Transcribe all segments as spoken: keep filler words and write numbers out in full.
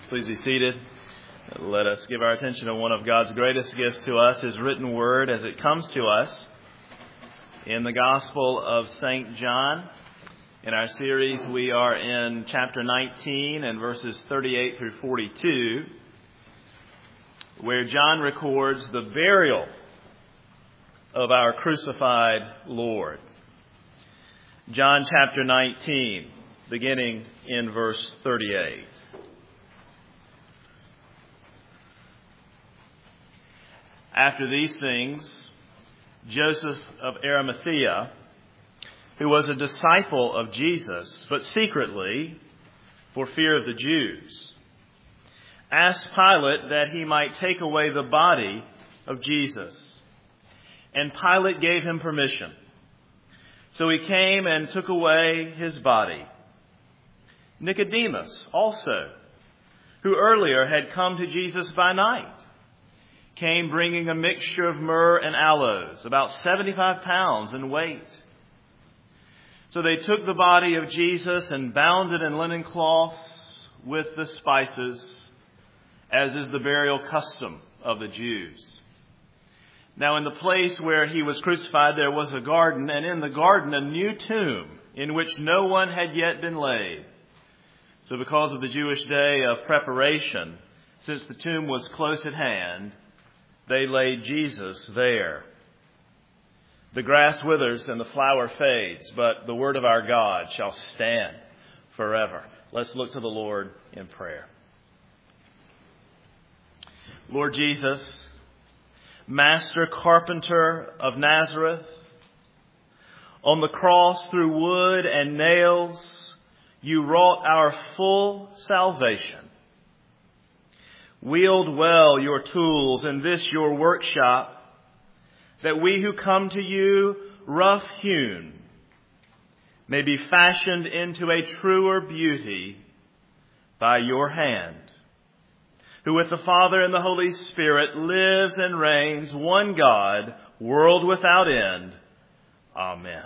Please be seated. Let us give our attention to one of God's greatest gifts to us, His written word as it comes to us in the Gospel of Saint John. In our series, we are in chapter nineteen and verses thirty-eight through forty-two, where John records the burial of our crucified Lord. John chapter nineteen, beginning in verse thirty-eight. After these things, Joseph of Arimathea, who was a disciple of Jesus, but secretly, for fear of the Jews, asked Pilate that he might take away the body of Jesus. And Pilate gave him permission. So he came and took away his body. Nicodemus also, who earlier had come to Jesus by night, came bringing a mixture of myrrh and aloes, about seventy-five pounds in weight. So they took the body of Jesus and bound it in linen cloths with the spices, as is the burial custom of the Jews. Now in the place where he was crucified there was a garden, and in the garden a new tomb in which no one had yet been laid. So because of the Jewish day of preparation, since the tomb was close at hand, they laid Jesus there. The grass withers and the flower fades, but the word of our God shall stand forever. Let's look to the Lord in prayer. Lord Jesus, Master Carpenter of Nazareth, on the cross through wood and nails, you wrought our full salvation. Wield well your tools in this your workshop, that we who come to you rough-hewn may be fashioned into a truer beauty by your hand, who with the Father and the Holy Spirit lives and reigns, one God, world without end. Amen.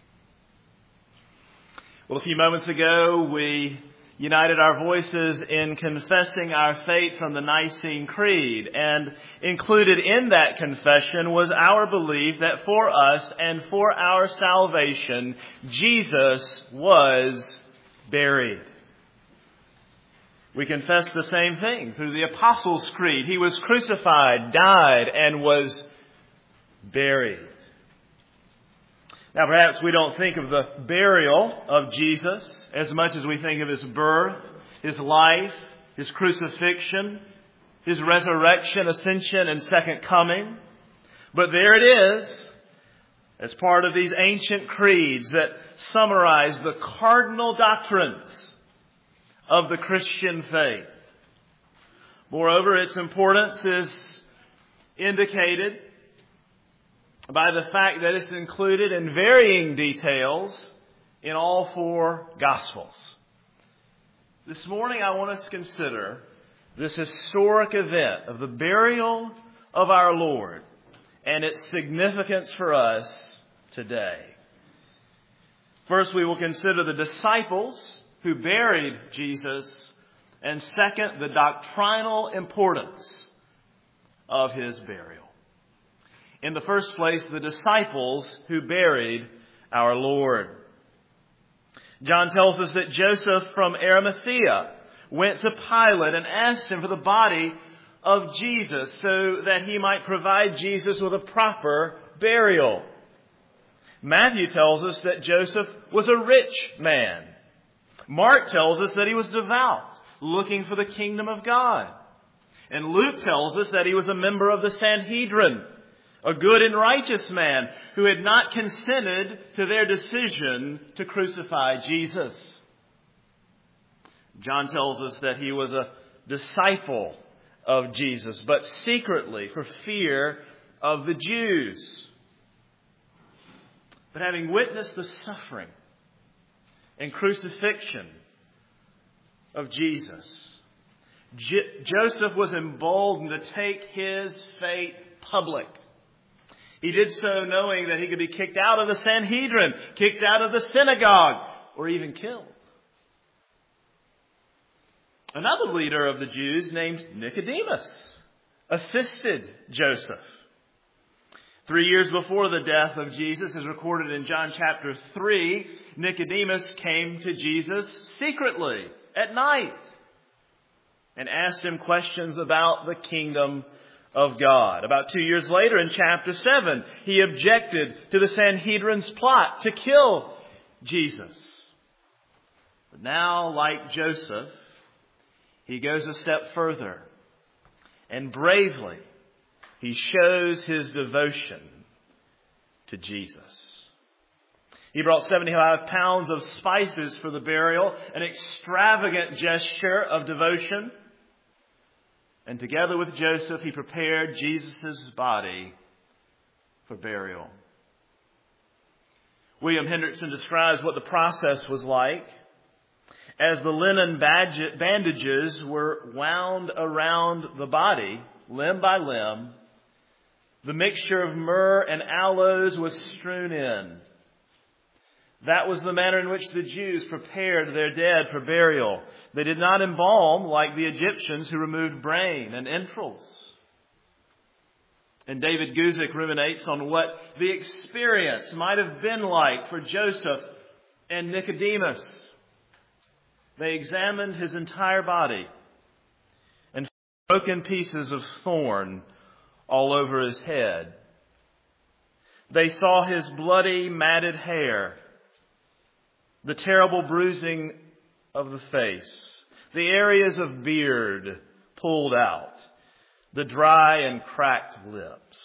Well, a few moments ago, we united our voices in confessing our faith from the Nicene Creed, and included in that confession was our belief that for us and for our salvation, Jesus was buried. We confess the same thing through the Apostles' Creed. He was crucified, died, and was buried. Now, perhaps we don't think of the burial of Jesus as much as we think of his birth, his life, his crucifixion, his resurrection, ascension, and second coming. But there it is, as part of these ancient creeds that summarize the cardinal doctrines of the Christian faith. Moreover, its importance is indicated by the fact that it's included in varying details in all four Gospels. This morning I want us to consider this historic event of the burial of our Lord and its significance for us today. First, we will consider the disciples who buried Jesus, and second, the doctrinal importance of his burial. In the first place, the disciples who buried our Lord. John tells us that Joseph from Arimathea went to Pilate and asked him for the body of Jesus so that he might provide Jesus with a proper burial. Matthew tells us that Joseph was a rich man. Mark tells us that he was devout, looking for the kingdom of God. And Luke tells us that he was a member of the Sanhedrin, a good and righteous man who had not consented to their decision to crucify Jesus. John tells us that he was a disciple of Jesus, but secretly for fear of the Jews. But having witnessed the suffering and crucifixion of Jesus, J- Joseph was emboldened to take his fate public. He did so knowing that he could be kicked out of the Sanhedrin, kicked out of the synagogue, or even killed. Another leader of the Jews named Nicodemus assisted Joseph. Three years before the death of Jesus, as recorded in John chapter three, Nicodemus came to Jesus secretly at night and asked him questions about the kingdom of God. About two years later, in chapter seven, he objected to the Sanhedrin's plot to kill Jesus. But now, like Joseph, he goes a step further and bravely he shows his devotion to Jesus. He brought seventy-five pounds of spices for the burial, an extravagant gesture of devotion. And together with Joseph, he prepared Jesus' body for burial. William Hendrickson describes what the process was like. As the linen bandages were wound around the body, limb by limb, the mixture of myrrh and aloes was strewn in. That was the manner in which the Jews prepared their dead for burial. They did not embalm like the Egyptians who removed brain and entrails. And David Guzik ruminates on what the experience might have been like for Joseph and Nicodemus. They examined his entire body and found broken pieces of thorn all over his head. They saw his bloody, matted hair, the terrible bruising of the face, the areas of beard pulled out, the dry and cracked lips.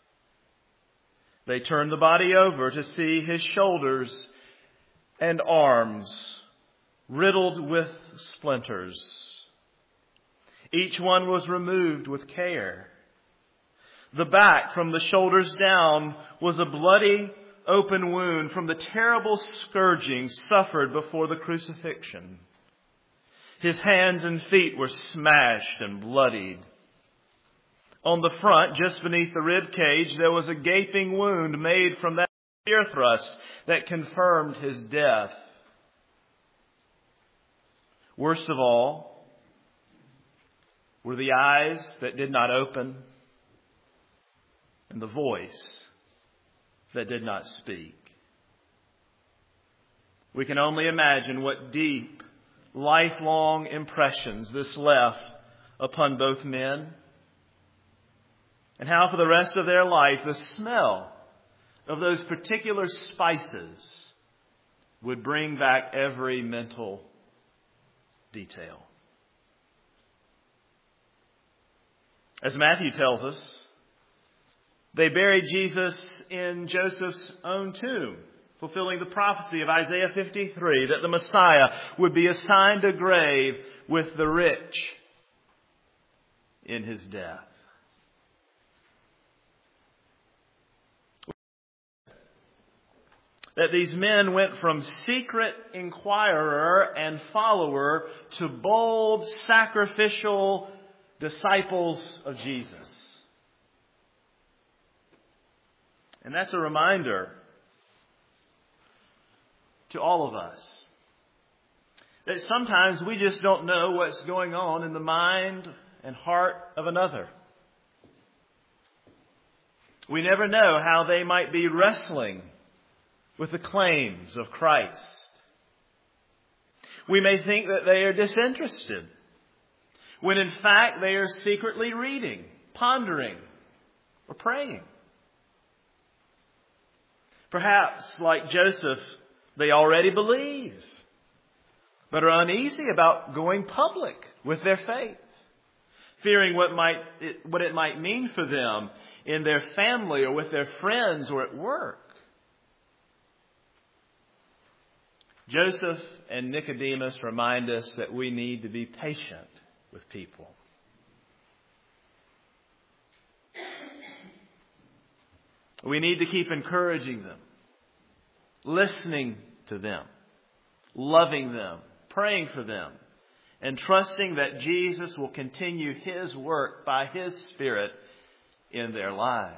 They turned the body over to see his shoulders and arms riddled with splinters. Each one was removed with care. The back from the shoulders down was a bloody open wound from the terrible scourging suffered before the crucifixion. His hands and feet were smashed and bloodied. On the front, just beneath the rib cage, there was a gaping wound made from that spear thrust that confirmed his death. Worst of all were the eyes that did not open and the voice that did not speak. We can only imagine what deep, lifelong impressions this left upon both men, and how for the rest of their life the smell of those particular spices would bring back every mental detail. As Matthew tells us, they buried Jesus in Joseph's own tomb, fulfilling the prophecy of Isaiah fifty-three that the Messiah would be assigned a grave with the rich in his death. That these men went from secret inquirer and follower to bold sacrificial disciples of Jesus. And that's a reminder to all of us that sometimes we just don't know what's going on in the mind and heart of another. We never know how they might be wrestling with the claims of Christ. We may think that they are disinterested, when in fact they are secretly reading, pondering, or praying. Perhaps, like Joseph, they already believe, but are uneasy about going public with their faith, fearing what might it, what it might mean for them in their family or with their friends or at work. Joseph and Nicodemus remind us that we need to be patient with people. We need to keep encouraging them, listening to them, loving them, praying for them, and trusting that Jesus will continue His work by His Spirit in their lives.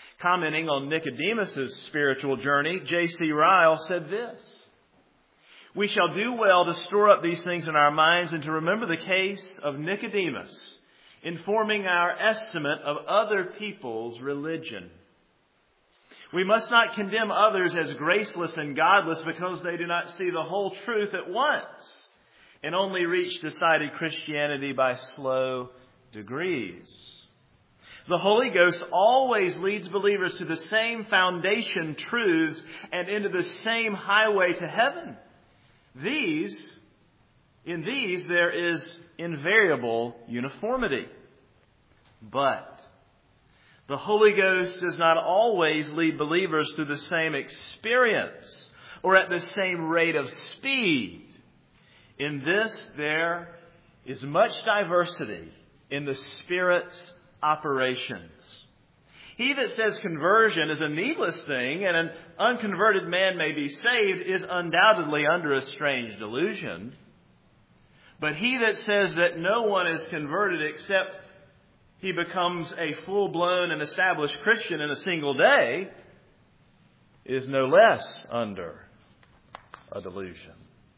Commenting on Nicodemus' spiritual journey, J C Ryle said this: We shall do well to store up these things in our minds and to remember the case of Nicodemus, informing our estimate of other people's religion. We must not condemn others as graceless and godless because they do not see the whole truth at once and only reach decided Christianity by slow degrees. The Holy Ghost always leads believers to the same foundation truths and into the same highway to heaven. These, in these there is invariable uniformity. But the Holy Ghost does not always lead believers through the same experience or at the same rate of speed. In this, there is much diversity in the Spirit's operations. He that says conversion is a needless thing and an unconverted man may be saved is undoubtedly under a strange delusion. But he that says that no one is converted except he becomes a full-blown and established Christian in a single day is no less under a delusion.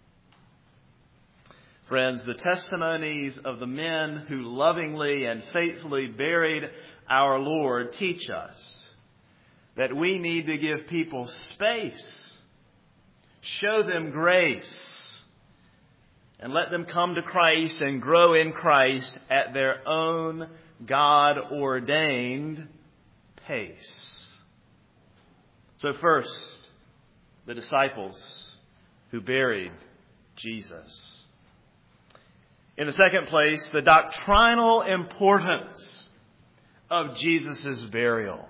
Friends, the testimonies of the men who lovingly and faithfully buried our Lord teach us that we need to give people space, show them grace, and let them come to Christ and grow in Christ at their own God-ordained pace. So first, the disciples who buried Jesus. In the second place, the doctrinal importance of Jesus' burial.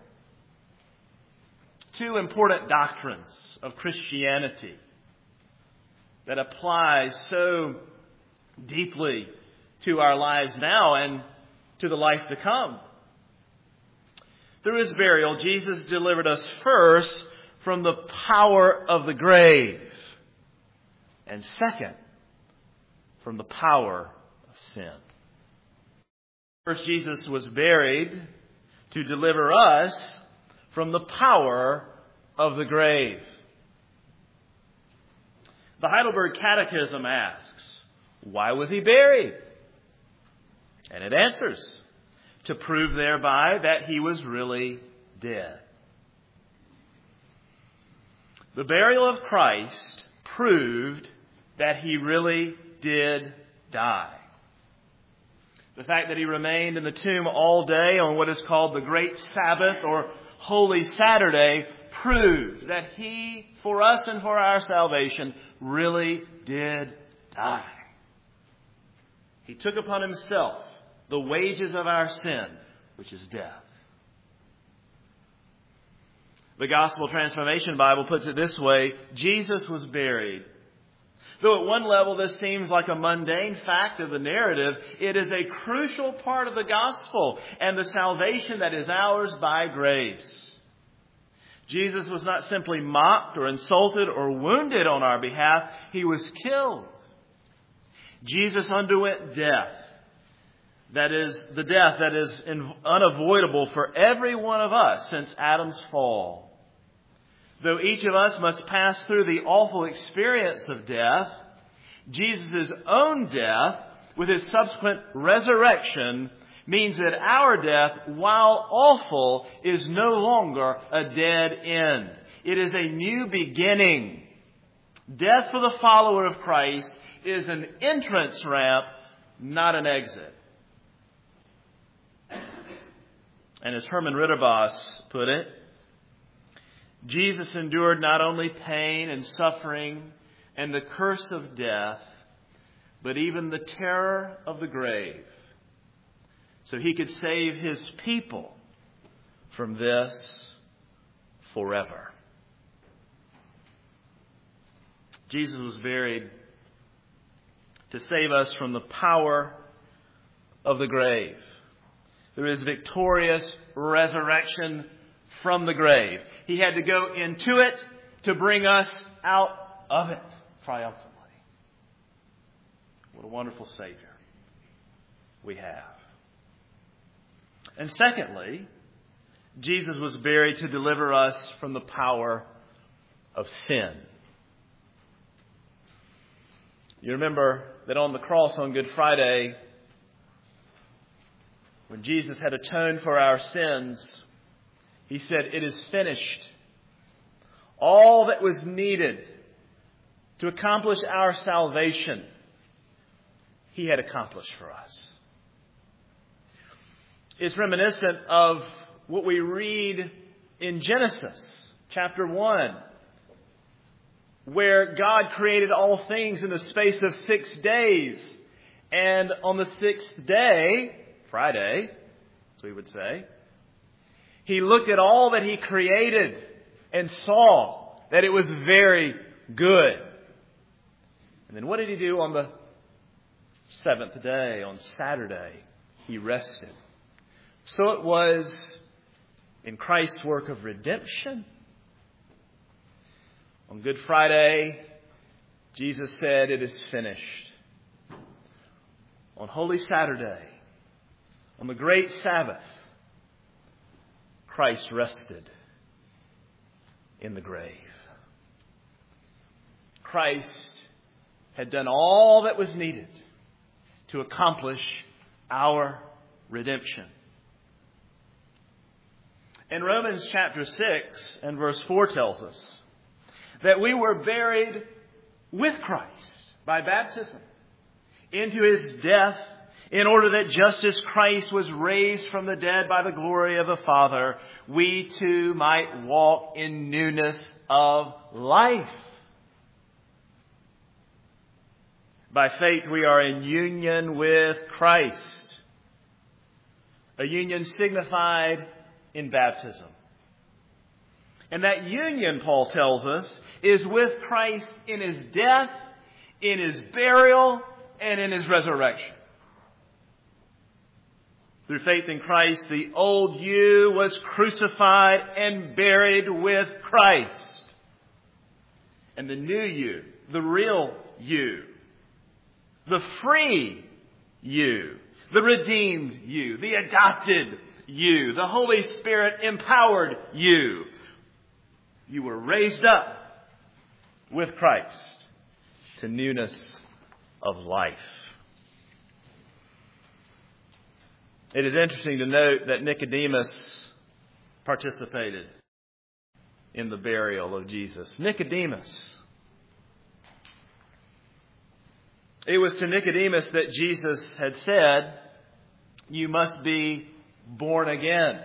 Two important doctrines of Christianity that apply so deeply to our lives now and to the life to come. Through his burial, Jesus delivered us first from the power of the grave, and second, from the power of sin. First, Jesus was buried to deliver us from the power of the grave. The Heidelberg Catechism asks, why was he buried? And it answers, to prove thereby that he was really dead. The burial of Christ proved that he really did die. The fact that he remained in the tomb all day on what is called the Great Sabbath or Holy Saturday proved that he, for us and for our salvation, really did die. He took upon himself the wages of our sin, which is death. The Gospel Transformation Bible puts it this way: Jesus was buried. Though at one level this seems like a mundane fact of the narrative, it is a crucial part of the gospel and the salvation that is ours by grace. Jesus was not simply mocked or insulted or wounded on our behalf. He was killed. Jesus underwent death. That is the death that is unavoidable for every one of us since Adam's fall. Though each of us must pass through the awful experience of death, Jesus' own death, with his subsequent resurrection, means that our death, while awful, is no longer a dead end. It is a new beginning. Death for the follower of Christ is an entrance ramp, not an exit. And as Herman Ritterboss put it, Jesus endured not only pain and suffering and the curse of death, but even the terror of the grave, so he could save his people from this forever. Jesus was buried to save us from the power of the grave. There is victorious resurrection from the grave. He had to go into it to bring us out of it triumphantly. What a wonderful Savior we have. And secondly, Jesus was buried to deliver us from the power of sin. You remember that on the cross on Good Friday, when Jesus had atoned for our sins, He said, "It is finished." All that was needed to accomplish our salvation, He had accomplished for us. It's reminiscent of what we read in Genesis chapter one, where God created all things in the space of six days. And on the sixth day, Friday, as we would say, He looked at all that He created and saw that it was very good. And then what did He do on the seventh day, on Saturday? He rested. So it was in Christ's work of redemption. On Good Friday, Jesus said, "It is finished." On Holy Saturday, on the great Sabbath, Christ rested in the grave. Christ had done all that was needed to accomplish our redemption. And Romans chapter six and verse four tells us that we were buried with Christ by baptism into His death, in order that just as Christ was raised from the dead by the glory of the Father, we too might walk in newness of life. By faith we are in union with Christ, a union signified in baptism. And that union, Paul tells us, is with Christ in His death, in His burial, and in His resurrection. Through faith in Christ, the old you was crucified and buried with Christ. And the new you, the real you, the free you, the redeemed you, the adopted you, the Holy Spirit empowered you, you were raised up with Christ to newness of life. It is interesting to note that Nicodemus participated in the burial of Jesus. Nicodemus. It was to Nicodemus that Jesus had said, "You must be born again."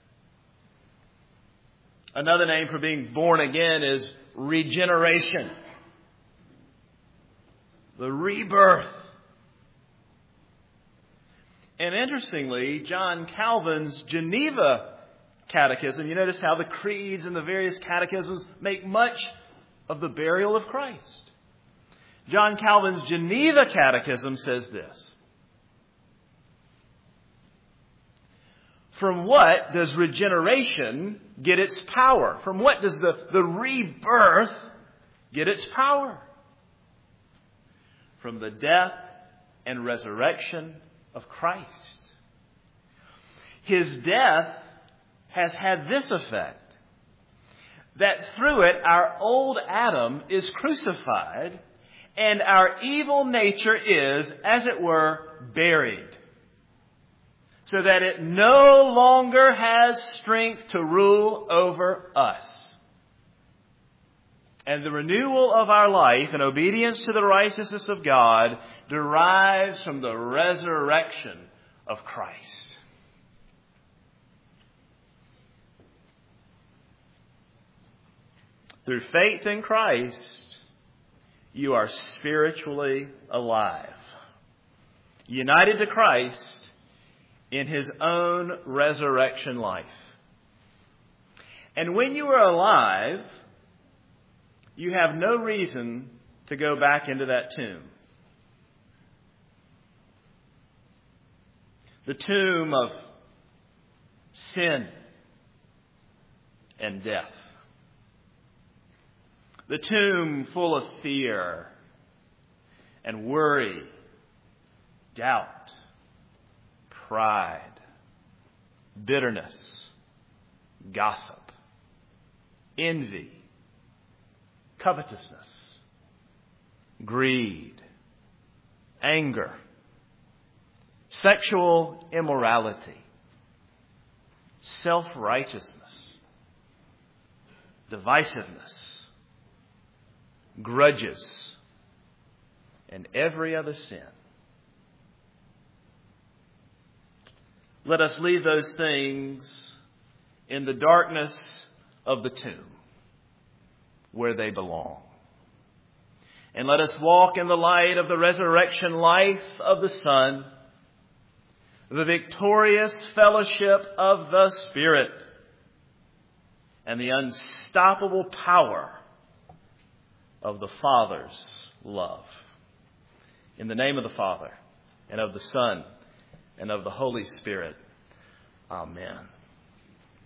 Another name for being born again is regeneration. The rebirth. And interestingly, John Calvin's Geneva Catechism, you notice how the creeds and the various catechisms make much of the burial of Christ. John Calvin's Geneva Catechism says this: from what does regeneration get its power? From what does the, the rebirth get its power? From the death and resurrection of Christ. His death has had this effect, that through it our old Adam is crucified and our evil nature is, as it were, buried, so that it no longer has strength to rule over us. And the renewal of our life in obedience to the righteousness of God derives from the resurrection of Christ. Through faith in Christ, you are spiritually alive, united to Christ in His own resurrection life. And when you are alive, you have no reason to go back into that tomb. The tomb of sin and death. The tomb full of fear and worry, doubt, pride, bitterness, gossip, envy, covetousness, greed, anger, sexual immorality, self-righteousness, divisiveness, grudges, and every other sin. Let us leave those things in the darkness of the tomb where they belong. And let us walk in the light of the resurrection life of the Son, the victorious fellowship of the Spirit, and the unstoppable power of the Father's love. In the name of the Father, and of the Son, and of the Holy Spirit. Amen.